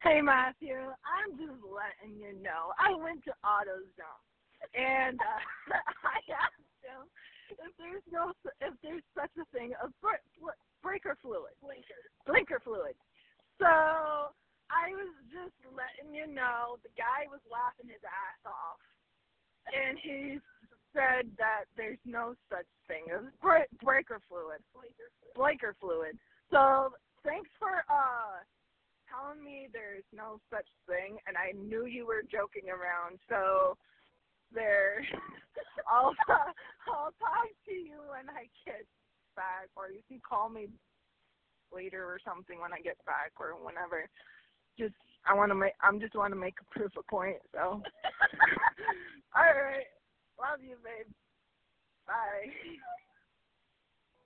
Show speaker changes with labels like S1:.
S1: Hey Matthew, I'm just letting you know. I went to AutoZone and I asked him if there's such a thing as breaker fluid, blinker fluid. So I was just letting you know. The guy was laughing his ass off, and he said that there's no such thing as breaker fluid, blinker fluid. So thanks for telling me there's no such thing, and I knew you were joking around, so there, I'll talk to you when I get back, or you can call me later or something when I get back, or whenever. I'm just want to make a proof of point, so. All right, love you, babe. Bye.